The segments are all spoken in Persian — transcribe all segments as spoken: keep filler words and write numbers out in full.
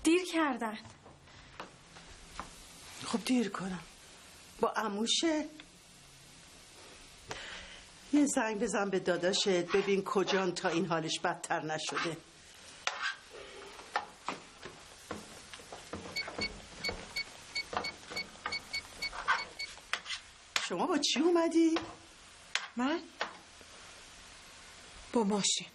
دیر کردن. خب دیر کنم با عموشه. یه زنگ بزن به داداشت ببین کجان تا این حالش بدتر نشده. شما با چی اومدی؟ من؟ با ماشین.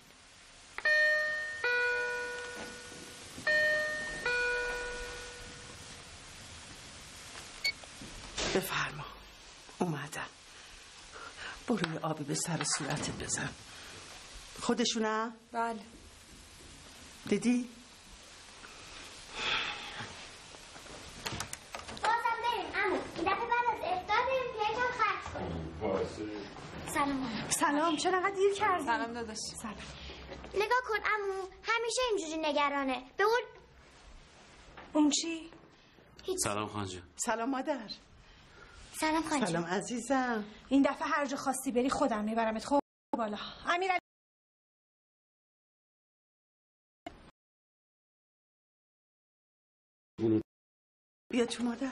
بفرما. اومدم. برو یه آبی به سر صورتت بزن. خودشونه؟ بله. دیدی؟ بازم بریم عمو. این دفعه بعد از افطار بریم پیتون خرج کنیم. سلام. سلام. چرا انقدر دیر کردی؟ سلام داداش. سلام. نگاه کن عمو، همیشه اینجوری نگرانه. به اون اون چی؟ هیچ. سلام خانجون. سلام مادر. سلام خانجون. سلام عزیزم. این دفعه هر جا خواستی بری خودم میبرمت. خب بالا. امیرعلی بیا تو مادر.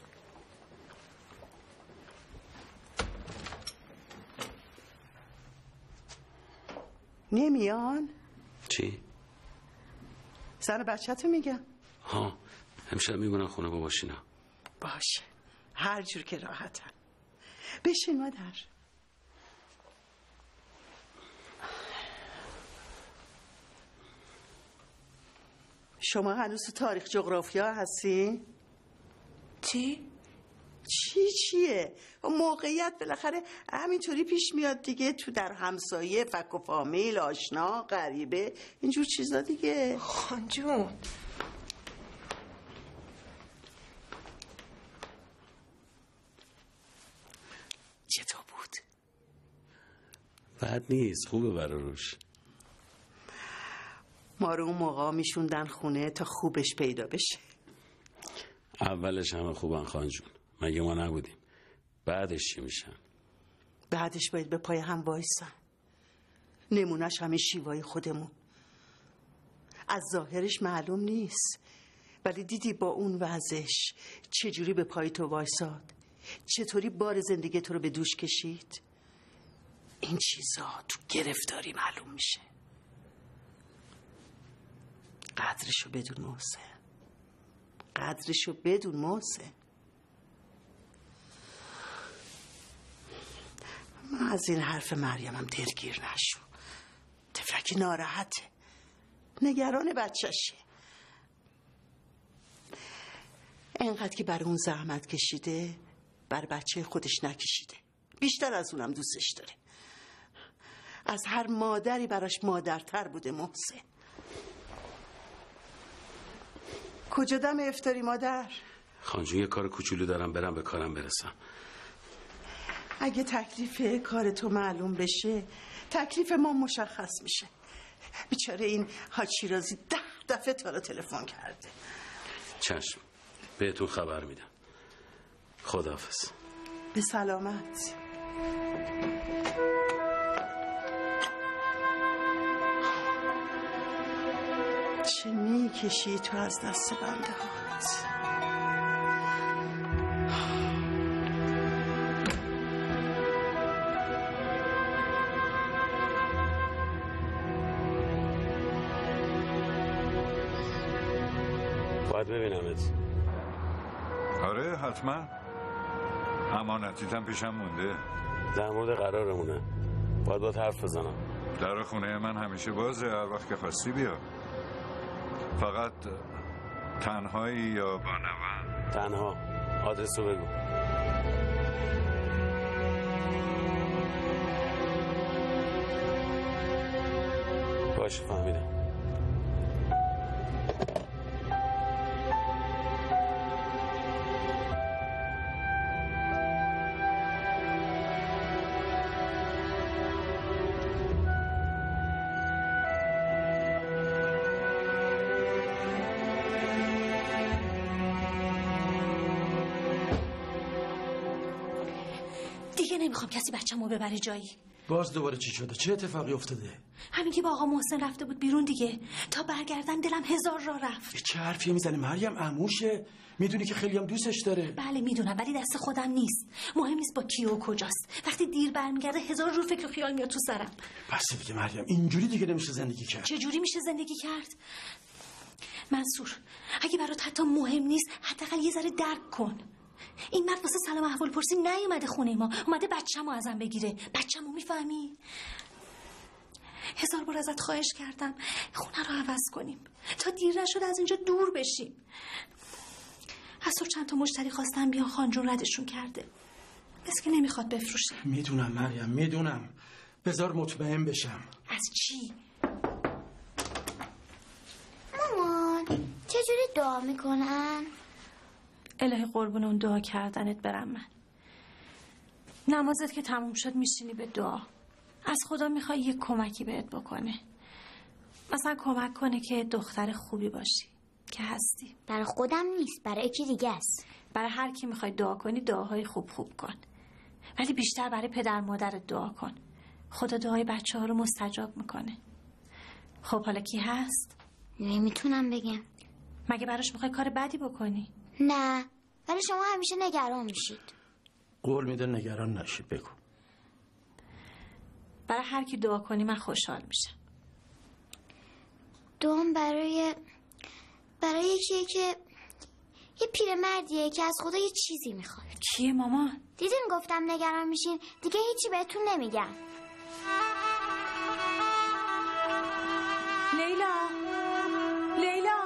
نمیان؟ چی؟ زن بچه تو میگم. ها امشب میمونن خونه با باشینا. باشه هر جور که راحتن. بشین مادر. شما هنوز تو تاریخ جغرافیا هستی؟ چی؟ چی چیه؟ موقعیت بالاخره همینطوری پیش میاد دیگه، تو در همسایه، فک و فامیل، آشنا، غریبه، اینجور چیزا دیگه. خانجون چطور بود؟ بد نیست، خوبه برا روش. ما رو اون موقع میشوندن خونه تا خوبش پیدا بشه. اولش همه خوبن خانجون، مگه ما نبودیم؟ بعدش چی میشن؟ بعدش باید به پای هم وایسن. نمونش همه شیوای خودمون. از ظاهرش معلوم نیست، ولی دیدی با اون وضعش چجوری به پای تو وایساد، چطوری بار زندگی تو رو به دوش کشید. این چیزا تو گرفتاری معلوم میشه. قدرشو بدون محسن، قدرشو بدون محسن. من از این حرف مریمم دلگیر نشو. تفلکی ناراحته، نگران بچه‌شه. انقدر که برای اون زحمت کشیده بر بچه خودش نکشیده، بیشتر از اونم دوستش داره. از هر مادری براش مادرتر بوده محسن. کجا دم افطاری مادر؟ خانجون یه کار کوچولو دارم، برم به کارم برسم. اگه تکلیف کار تو معلوم بشه تکلیف ما مشخص میشه. بیچاره این حاج شیرازی ده دفعه تا رو تلفن کرده. چشم، بهتون خبر میدم. خداحافظ. به سلامت. چه میکشی تو از دست بنده هات؟ باید ببینمت. آره حتما. امانتیتم پیشم مونده. در مورد قرارمونه، باید باید حرف بزنم. در خونه من همیشه بازه، هر وقت که خواستی بیا. فقط تنهایی یا با نوه؟ تنها. آدرسو بگو. باشه فهمیدم. دیگه نمیخوام کسی بچه‌مو ببره جایی. باز دوباره چی شده؟ چه اتفاقی افتاده؟ همین که با آقا محسن رفته بود بیرون دیگه. تا برگردن دلم هزار راه رفت. چه حرفی میزنی مریم؟ عموشه، میدونی که خیلی هم دوستش داره. بله میدونم، ولی دست خودم نیست. مهم نیست با کیه و کجاست. وقتی دیر برمیگرده هزار جور فکر و خیال میاد تو سرم. بس دیگه مریم، اینجوری دیگه نمیشه زندگی کرد. چه جوری میشه زندگی کرد؟ منصور، اگه برات حتی مهم نیست حداقل یه ذره درک کن. این مرد واسه سلام احوال پرسی نیومده خونه ما، اومده بچه‌مو ازم بگیره. بچه‌مو میفهمی؟ هزار بار ازت خواهش کردم خونه رو عوض کنیم تا دیر نشد از اینجا دور بشیم. از صبح چند تا مشتری خواستن بیان، خانجون ردشون کرده. مثل که نمیخواد بفروشه. میدونم مریم، میدونم. بذار مطمئن بشم. از چی؟ مامان چجوری دعا میکنن؟ الهی قربون اون دعا کردنت برم من. نمازت که تموم شد میشینی به دعا. از خدا میخوای یه کمکی بهت بکنه. مثلا کمک کنه که دختر خوبی باشی که هستی. برای خودم نیست، برای یکی دیگه است. برای هر کی میخوای دعا کنی دعاهای خوب خوب کن، ولی بیشتر برای پدر مادرت دعا کن. خدا دعای بچه ها رو مستجاب میکنه. خب حالا کی هست؟ نمیتونم بگم. مگه براش میخوای کار بدی بکنی؟ نه، ولی شما همیشه نگران میشید. قول میده نگران نشی. بگو. برای هر کی دعا کنی من خوشحال میشم. دعام برای برای یکیه که یه پیرمردیه که از خدا یه چیزی میخواد. کیه مامان؟ دیدین گفتم نگران میشین، دیگه هیچی بهتون نمیگم. لیلا، لیلا.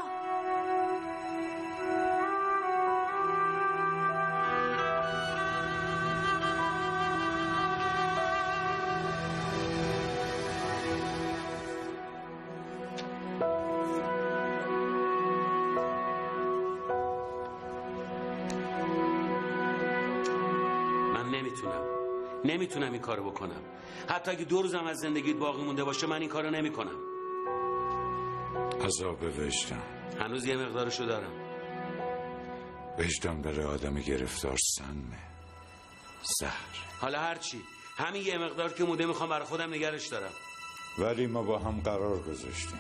نمیتونم نمیتونم این کارو بکنم. حتی اگه دو روزم از زندگیت باقی مونده باشه من این کارو نمیکنم. عذاب وجدان. هنوز یه مقدارشو دارم. وجدان برای آدم گرفتار سمه، زهر. حالا هرچی، همین یه مقدار که مونده میخوام برای خودم نگرش دارم. ولی ما با هم قرار گذاشتیم.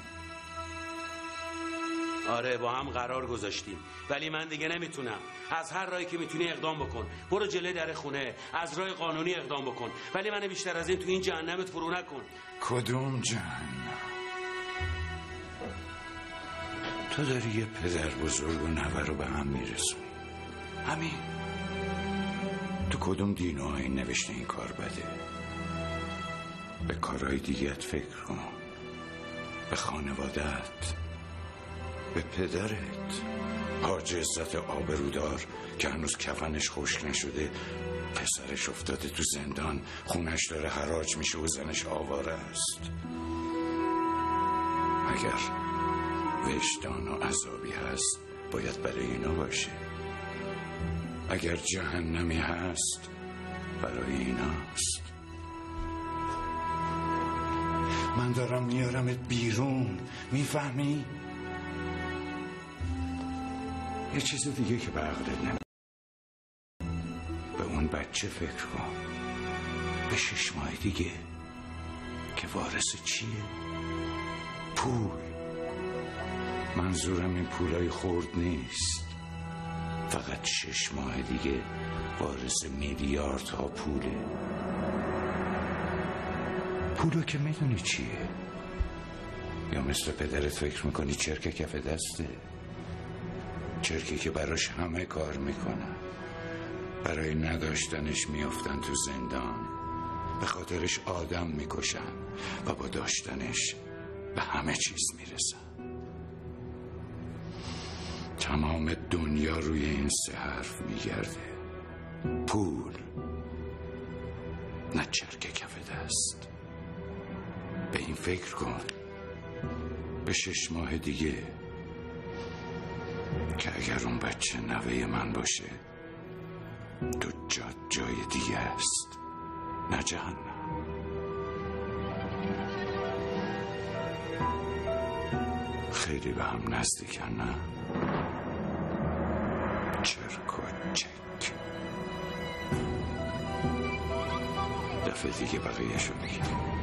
آره با هم قرار گذاشتیم، ولی من دیگه نمیتونم. از هر راهی که میتونی اقدام بکن. برو جلوی در خونه، از راه قانونی اقدام بکن، ولی من بیشتر از این تو این جهنمت فرو نکن. کدوم جهنم؟ تو داری یه پدر بزرگ و نوه رو به هم میرسونی. همین. تو کدوم دین و آیین نوشته این کار بده؟ به کارهای دیگت فکر کن. به خانوادت، به پدرت. حاج عزت آبرودار که هنوز کفنش خشک نشده، پسرش افتاده تو زندان، خونش داره حراج میشه و زنش آواره است. اگر وجدان و عذابی هست باید برای اینا باشه. اگر جهنمی هست برای ایناست. من دارم میارمت بیرون، میفهمی؟ یه چیز دیگه که به عقلت نمی به اون بچه فکر کن. به شش ماه دیگه که وارث چیه؟ پول. منظورم این پولای خرد نیست. فقط شش ماه دیگه وارث میلیاردها پوله. پولو که میدونی چیه؟ یا مثل پدرت فکر میکنی چرک کف دسته؟ چرکی که براش همه کار میکنن، برای نداشتنش میافتن تو زندان، به خاطرش آدم میکشن و با داشتنش به همه چیز میرسن. تمام دنیا روی این سه حرف میگرده: پول، نه چرک کف دست. به این فکر کن. به شش ماه دیگه که اگر اون بچه نوه من باشه تو جا جای دیگه است، نه جهنم. خیلی به هم نزدیکن، نه؟ چرک و چک. دفعه دیگه بقیه‌شو میگم.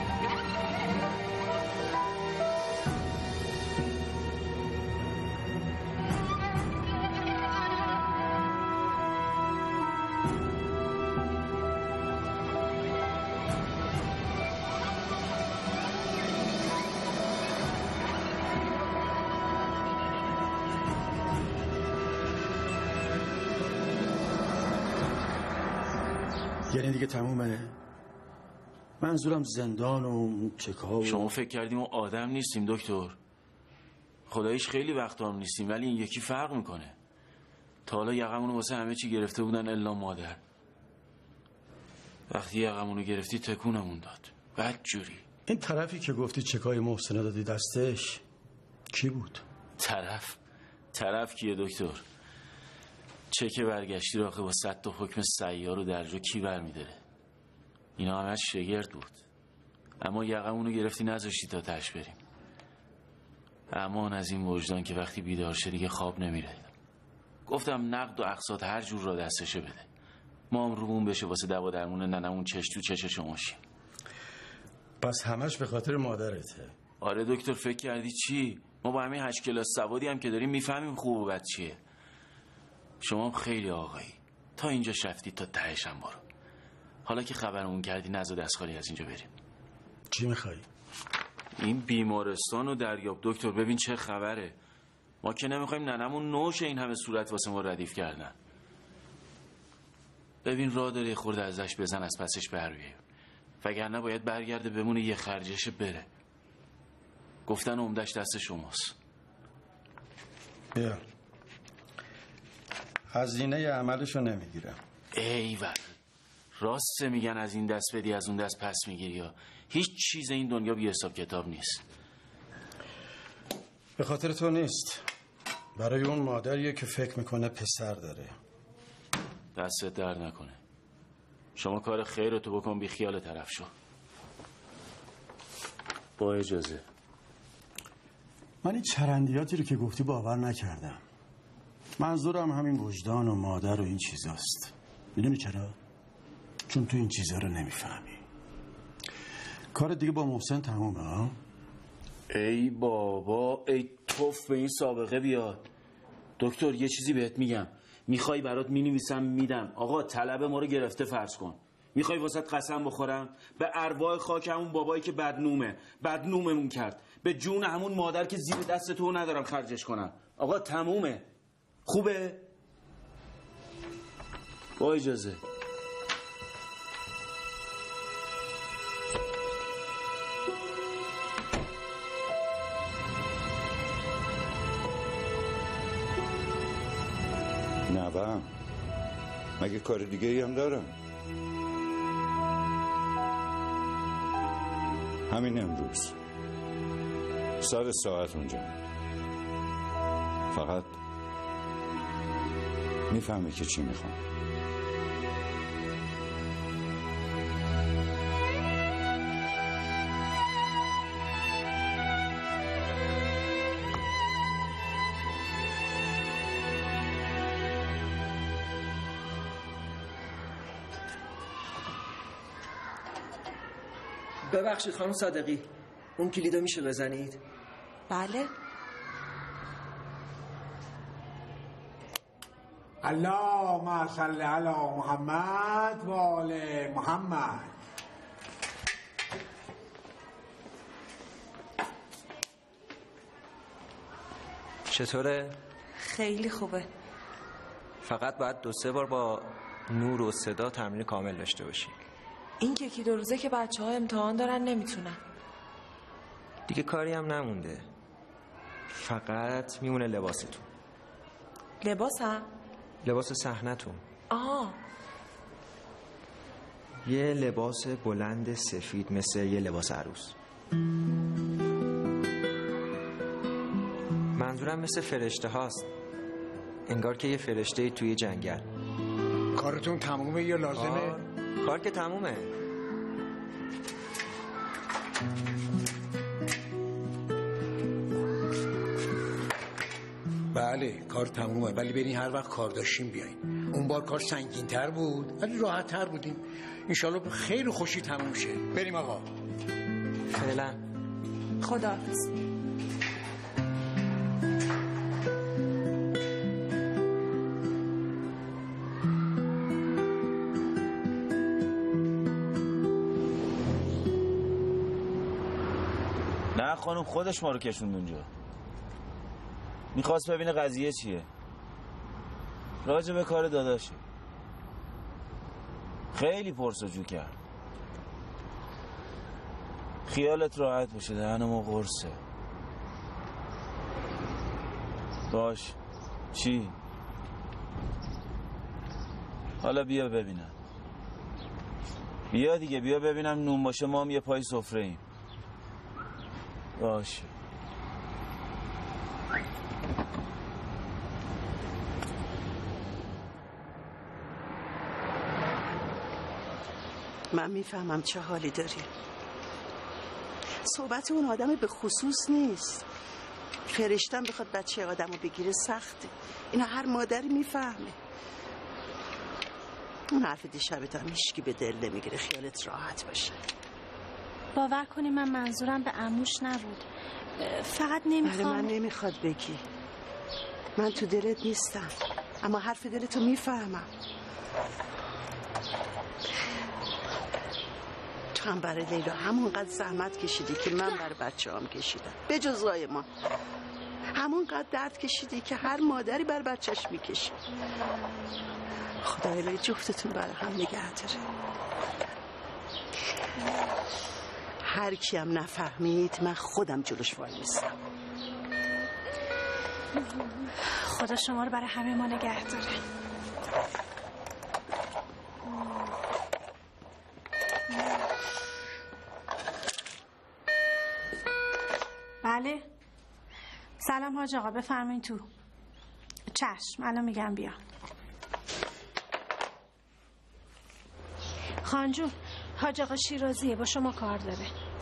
یعنی دیگه تمومه؟ منظورم زندان و چکا و... شما فکر کردیم ما آدم نیستیم دکتر. خداییش خیلی وقتا هم نیستیم، ولی این یکی فرق میکنه. تا حالا یقمونو واسه همه چی گرفته بودن الا مادر. وقتی یقمونو گرفتی تکونمون داد. بد جوری. این طرفی که گفتی چکای محسنه دادی دستش کی بود؟ طرف؟ طرف کیه دکتر؟ چک برگشتی رو آخه با صد تا حکم سیار و درجا کی برمیداره؟ اینا همه شگرد بود. اما یقمونو گرفتی نذاشتی تا تش بریم. امان از این وجدان که وقتی بیدار شه دیگه خواب نمیره. گفتم نقد و اقساط هر جور را دستشه بده. ما هم رومون بشه واسه دوا درمون ننمون چش تو چش شماشیم. پس همش به خاطر مادرته؟ آره دکتر. فکر کردی چی؟ ما با همین هشت کلاس سوادی هم که داریم میفهمیم خوب و بد چیه. شما خیلی آقایی. تا اینجا شفتی تا تهش هم برو. حالا که خبرمون کردی نزد دستخالی از اینجا بریم. چی میخوایی؟ این بیمارستان و دریاب دکتر. ببین چه خبره. ما که نمیخوایم ننمون نوشه این همه صورت واسه ما ردیف کردن. ببین راه داره خورده ازش بزن از پسش بر بیایم. وگرنه باید برگرده بمونه یه خرجش بره. گفتن عمدش دست شماست. بیا هزینه عملشو نمیگیرم. ایول راست میگن از این دست بدی از اون دست پس میگیری. یا هیچ چیز این دنیا بی حساب کتاب نیست. به خاطر تو نیست، برای اون مادریه که فکر میکنه پسر داره. دستت درد نکنه. شما کار خیرتو بکن بی خیال طرف شو. با اجازه. من این چرندیاتی رو که گفتی باور نکردم. منظورم همین وجدان و مادر و این چیزاست. میدونی چرا؟ چون تو این چیزا رو نمیفهمی. کار دیگه با محسن تمومه ها؟ ای بابا ای توف به این سابقه بیاد. دکتر یه چیزی بهت میگم. میخوای برات مینویسم میدم. آقا طلب ما رو گرفته فرض کن. میخوای واسط قسم بخورم؟ به ارواح خاک همون بابایی که بدنومه بدنوممون کرد، به جون همون مادر که زیر دست تو ندارم خرجش کنم. آقا تمومه. خوبه؟ با اجازه. نوام مگه کار دیگه ای هم دارم؟ همین امروز سر ساعت اونجا. فقط میفهمی که چی میخوام. ببخشید خانم صادقی، اون کلیدو میشه بزنید؟ بله. اللهم صل علی محمد و آل محمد. چطوره؟ خیلی خوبه. فقط باید دو سه بار با نور و صدا تمرین کامل داشته باشی. این یکی دو روزه که بچه ها امتحان دارن نمیتونن. دیگه کاری هم نمونده، فقط میمونه لباستون. لباس هم؟ لباس صحنتون. آه یه لباس بلند سفید مثل یه لباس عروس. منظورم مثل فرشته هاست، انگار که یه فرشته توی جنگل. کارتون تمومه یا لازمه؟ کار, کار که تمومه. بله کار تمومه، ولی برین هر وقت کار داشتیم بیاین. اون بار کار سنگین تر بود ولی راحت تر بودیم. انشالله خیلی خوشی تموم شه. بریم آقا. فعلا خداحافظ. نه خانم خودش ما رو کشوند اونجا. میخواست ببینه قضیه چیه. راجع به کار داداشه. خیلی پرسجو کرد. خیالت راحت باشه، دهنمو قرصه. باش. چی؟ حالا بیا ببینم. بیا دیگه، بیا ببینم نون باشه ما هم یه پای سفره ایم. باشه. من میفهمم چه حالی داری. صحبت اون آدم به خصوص نیست. فرشتن بخواد بچه آدم رو بگیره سخته. اینا هر مادری میفهمه. اون حرف دیشبت هم هیچکی به دل نمیگیره، خیالت راحت باشه. باور کنی من منظورم به عموش نبود. فقط نمیخوام. من نمیخواد بگی. من تو دلت نیستم، اما حرف دلتو میفهمم. تو هم برای لیلا همونقدر زحمت کشیدی که من برای بچه هم کشیدم، به جز ما همونقدر درد کشیدی که هر مادری بر بچهش میکشه. خدا الهی جفتتون برای هم نگه داره. هر کی هم نفهمید من خودم جلوش وای میستم. خدا شما رو برای همه ما نگه داره. بله سلام حاج آقا، بفرمایید تو. چشم الان میگم بیا. خانجون حاج آقا شیرازیه، با شما کار داره.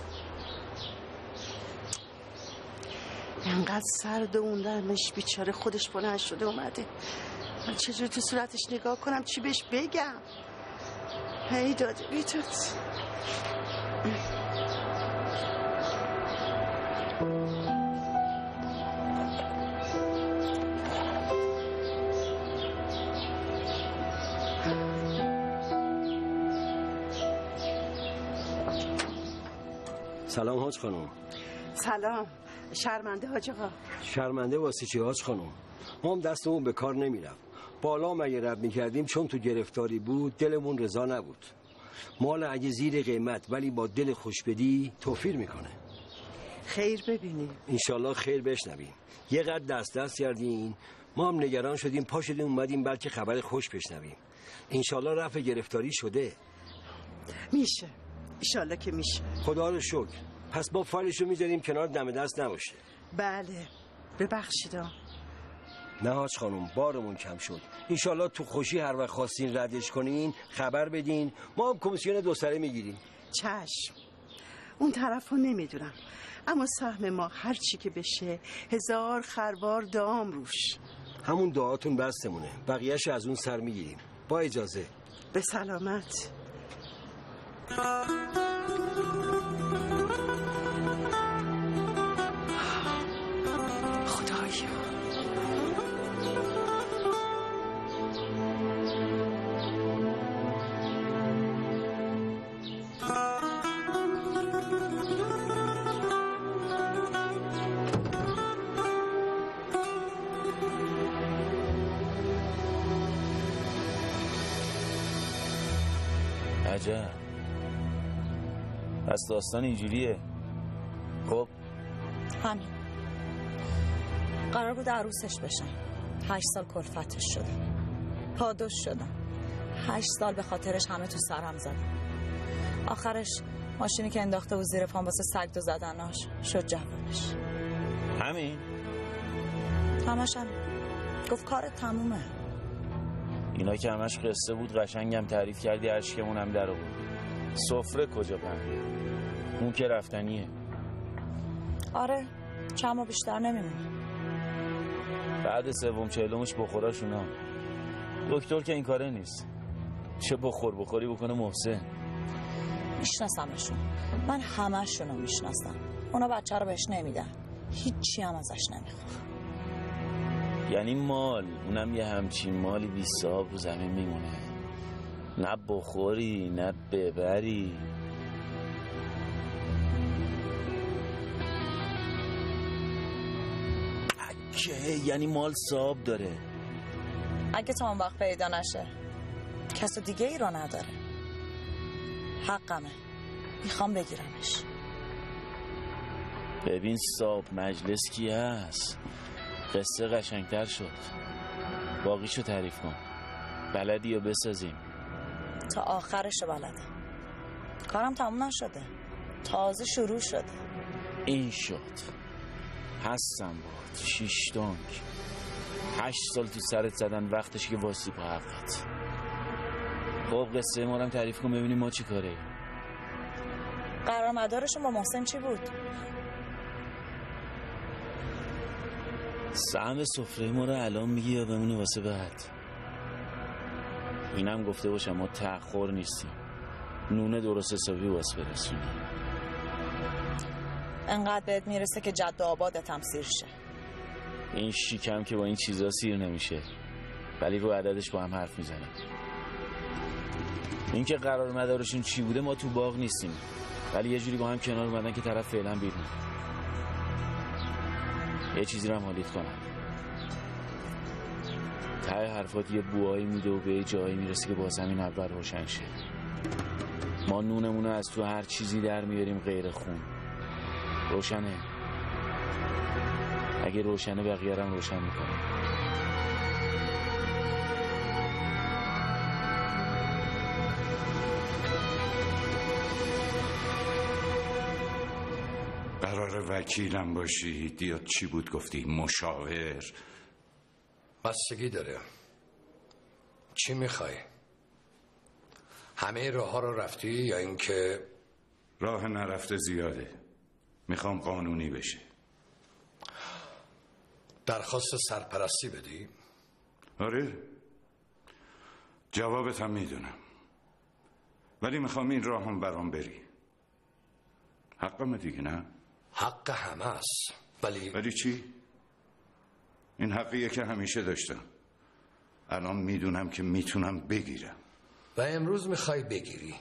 انقدر سرد اون درمش بیچاره خودش بلند شده اومده. من چجور تو صورتش نگاه کنم چی بهش بگم؟ هی داده بیتت. سلام حاج خانم. سلام. شرمنده حاج آقا. شرمنده واسه چی حاج خانم؟ ما هم دستمون به کار نمیرفت. بالا مگه رد میکردیم چون تو گرفتاری بود دلمون رضا نبود. مال اگه زیر قیمت ولی با دل خوش بدی توفیر میکنه. خیر ببینیم. انشالله خیر بشنویم. یه قد دست دست کردین ما هم نگران شدیم پا شدیم اومدیم بلکه خبر خوش بشنویم. انشالله رفع گرفتاری شده. میشه. انشالله که میشه. خدا رو شکر. پس با فایلشو میذاریم کنار دم دست نباشه. بله ببخشیدم. نه حاج خانم بارمون کم شد. انشالله تو خوشی هر وقت خواستین ردش کنین خبر بدین ما هم کمیسیون دو سره میگیریم. چشم. اون طرف رو نمیدونم اما سهم ما هر چی که بشه هزار خروار دام روش. همون دعاتون بستمونه بقیهش از اون سر میگیریم. با اجازه. به سلامت. خدایا عجب. پس داستان اینجوریه. خب همین قرار بود عروسش بشن. هشت سال کلفتش شده، پادوش شدم. هشت سال به خاطرش همه تو سرم زدم. آخرش ماشینی که انداخته بود زیر پام واسه سگ دو زدناش شد جوابش. همین؟ همش همین. گفت کارت تمومه. اینا که همش قصه بود قشنگم تعریف کردی اشکمون هم در آورد. سفره کجا پهنه؟ اون که رفتنیه. آره چند ماه بیشتر نمیمونه. بعد سوم چهلمش بخوراشونا. دکتر که این کاره نیست. چه بخور بخوری بکنه محسن. میشناسمشون. من همه‌شون رو میشناسم. اونا بچه رو بهش نمیدن. هیچی هم ازش نمیخوام. یعنی مال، اونم یه همچین مالی بی صاحب رو زمین میمونه. نه بخوری نه ببری. اکه یعنی مال صاحب داره. اگه تا اون وقت پیدا نشه کس دیگه ای رو نداره. حقمه. میخوام بگیرمش. ببین صاحب مجلس کی هست؟ قصه قشنگتر شد. باقیشو تعریف کن. بلدی یا بسازیم؟ تا آخرش بلده. کارم تموم نشده. تازه شروع شده. این شد. هستم باد. شیش دانک. هشت سال تو سرت زدن وقتش که واسی پا حقت. خب قصه ما رو تعریف کن ببینیم ما چی کاره. قرار مدارشون با محسن چی بود؟ سهم سفره ما رو الان میگی یا بمونه واسه بعد؟ اینم گفته باشم ما تأخیر نیستیم. نونه درست حسابی واسه برسونیم. انقدر بهت میرسه که جد و آبادت هم سیر شه. این شیکم که با این چیزا سیر نمیشه. ولی رو عددش با هم حرف میزنم. این که قرار مدارشون چی بوده ما تو باغ نیستیم. ولی یه جوری با هم کنار اومدن که طرف فعلا بیرون. یه چیزی رو هم حالیت کنم. ته حرفات یه بوهایی میده و به یه جایی میرسه که با زمین اول روشن شه. ما نونمونو از تو هر چیزی در میاریم غیر خون. روشنه. اگه روشنه بقیه هم روشن میکنه. قرار وکیلم باشی یا چی بود گفتی؟ مشاور؟ بستگی داره. چی میخوای؟ همه راه ها رو رفتی یا اینکه؟ راه نرفته زیاده. میخوام قانونی بشه. درخواست سرپرستی بدی؟ آره جوابت هم میدونم، ولی میخوام این راه هم برام بری. حقم دیگه نه؟ حق همه است. ولی ولی چی؟ این حقیه که همیشه داشتم. الان میدونم که میتونم بگیرم. و امروز میخوای بگیری.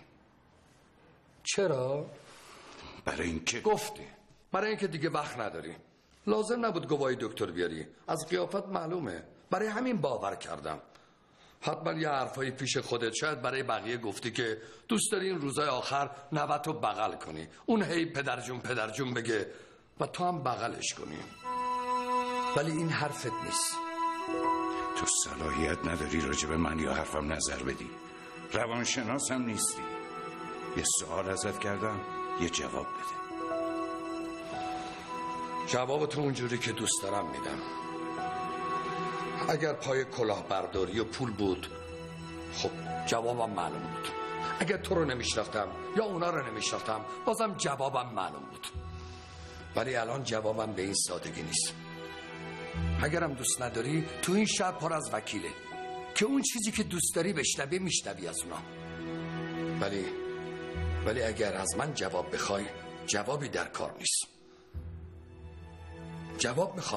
چرا؟ برای اینکه گفتی. برای اینکه دیگه وقت نداری. لازم نبود گواهی دکتر بیاری. از قیافت معلومه. برای همین باور کردم. حتما یه حرفایی پیش خودت شاید برای بقیه گفتی که دوست داری این روزای آخر نوتو بغل کنی. اون هی پدرجون پدرجون بگه و تو هم بغلش کنی. ولی این حرفت نیست. تو صلاحیت نداری راجع به من یا حرفم نظر بدی. روانشناسم نیستی. یه سوال ازت کردم یه جواب بده. جواب تو اونجوری که دوست دارم میدم. اگر پای کلاهبرداری و پول بود خب جوابم معلوم بود. اگر تو رو نمیشناختم یا اونا رو نمیشناختم بازم جوابم معلوم بود. ولی الان جوابم به این سادگی نیست. اگرم دوست نداری تو این شهر پر از وکیله که اون چیزی که دوست داری بشنوی میشنوی از اونا. ولی ولی اگر از من جواب بخوای جوابی در کار نیست. جواب میخوام.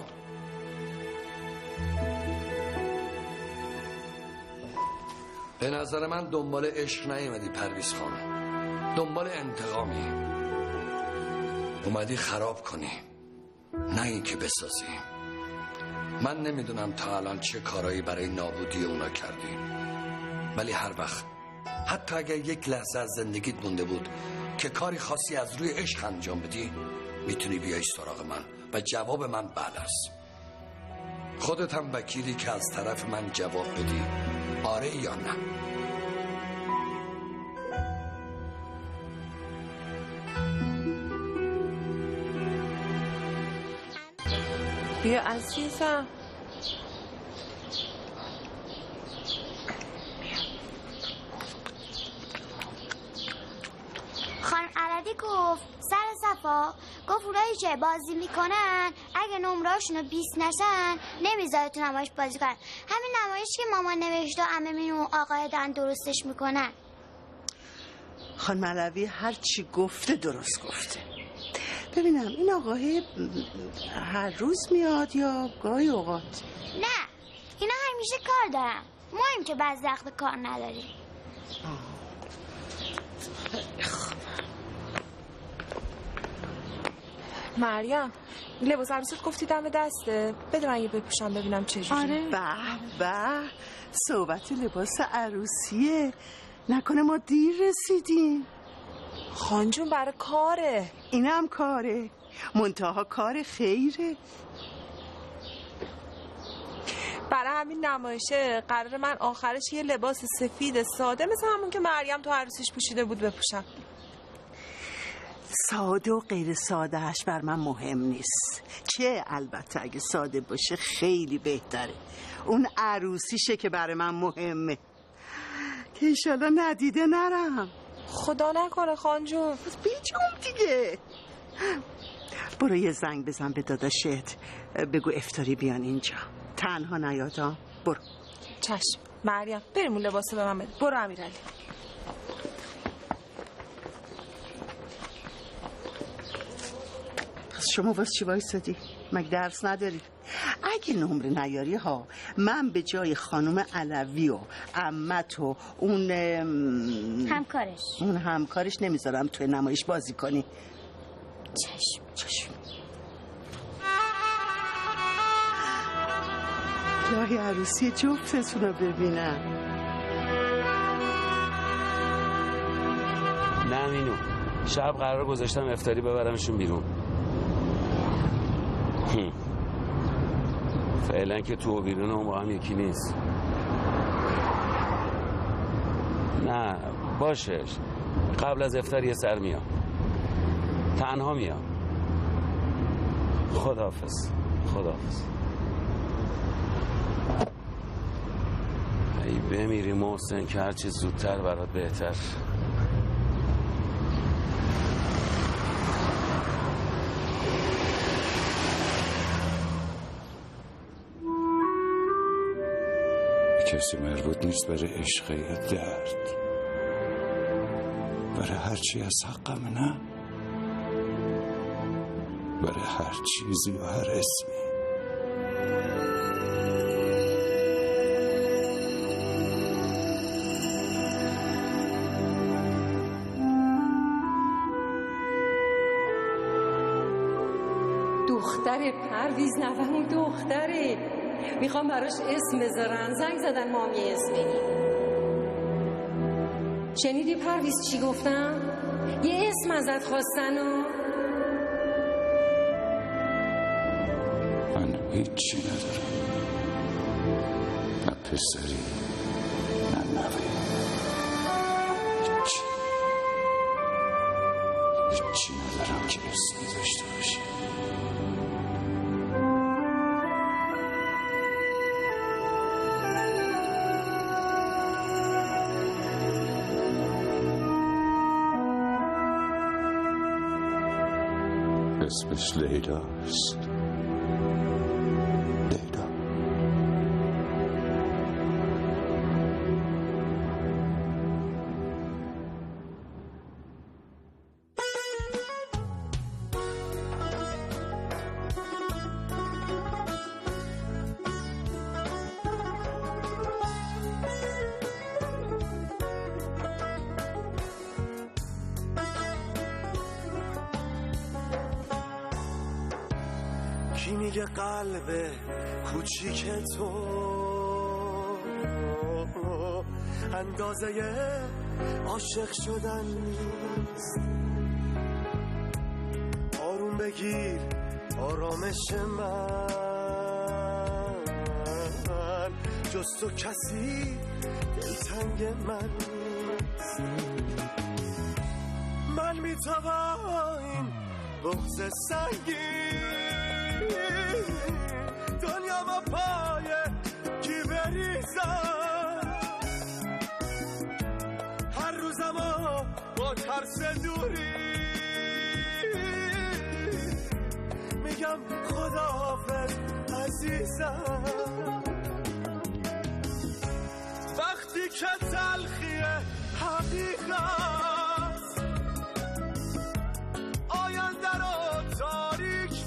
به نظر من دنبال عشق نیومدی پرویز خانم. دنبال انتقامی. اومدی خراب کنی نه اینکه بسازی. من نمیدونم تا الان چه کارایی برای نابودی اونا کردی، ولی هر وقت حتی اگر یک لحظه از زندگیت مونده بود که کاری خاصی از روی عشق انجام بدی میتونی بیای سراغ من و جواب من بله است. خودت هم وکیلی که از طرف من جواب بدی آره یا نه. بیا عزیزم. خانم عربی گفت سر حرفا. گفت اونایی که بازی میکنن اگه نمرهاشون رو بیست نشن نمیذاره تو نمایش بازی کنن. همین نمایش که مامان نوشته عمه مینو آقای دارن درستش میکنن. خانم علوی هر چی گفته درست گفته. ببینم این آقای هر روز میاد یا گاهی اوقات؟ نه اینا همیشه کار دارن، ما این که بعضی وقت کار نداریم. مریم لباس عروسیت گفتی دم دسته، بده من یه بپوشم ببینم چجوری. آره. به به صحبت لباس عروسیه، نکنه ما دیر رسیدیم. خانجون برای کاره. اینم کاره، منتها کار خیره. برای همین نمایشه قرار من آخرش یه لباس سفید ساده مثل همون که مریم تو عروسیش پوشیده بود بپوشم. ساده و غیر سادهش بر من مهم نیست، چه البته اگه ساده باشه خیلی بهتره. اون عروسیشه که برای من مهمه، که ایشالا ندیده نرم. خدا نکنه خانجون. بیجون دیگه. برو یه زنگ بزن به داداشت بگو افطاری بیان اینجا، تنها نیادم. برو. چشم مریم بریم اون لباسه به من بده. برو امیرعلی. پس شما واسه چی وایسادی؟ مگه درس نداری؟ اگه نمره نیاری ها من به جای خانم علوی و عمت و اون همکارش اون همکارش نمیذارم توی نمایش بازی کنی. چشم چشم. گاهی عروسی جفتتون رو ببینم. نه مینو، شب قرار گذاشتم افطاری ببرمشون بیرون. فعلا که تو و بیرون هم با هم یکی نیست. نه باشه، قبل از افطار یه سر میام، تنها میام. خداحافظ. خداحافظ. ای بمیری محسن که هرچی زودتر برات بهتر. کسی مربوط نیست برای عشق یا درد، برای هرچی از حقم، نه برای هر چیزی و هر اسمی. دختر پرویز نفهمون دختره، میخوام براش اسم بذارن. زنگ زدن ما هم یه اسم بدیم. شنیدی پرویز چی گفتم؟ یه اسم ازت خواستن و من هیچی ندارم، نه پسری نه نوی، هیچی هیچی ندارم که اسمی داشته باشی. اسمش لیلاست. لیلا. کی میگه قلب کوچیک تو اندازه عاشق شدن نیست؟ آروم بگیر آرامش من، جز تو کسی دلتنگ من نیست. من میتوان این بغض سنگین دنیا ما پایه کی بریزم، هر روزم با ترس دوری عزیزم وقتی که تلخی حقیقت آینده رو تاریک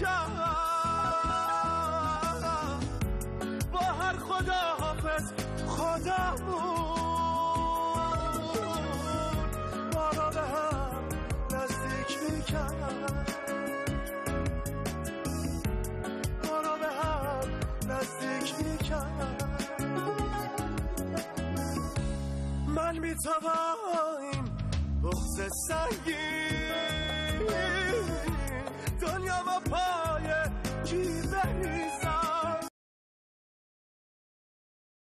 میکرد با هر خداحافظ خودمون ما را به هم نزدیک میکرد ما را به هم نزدیک میکرد من میتوانم بغض سنگین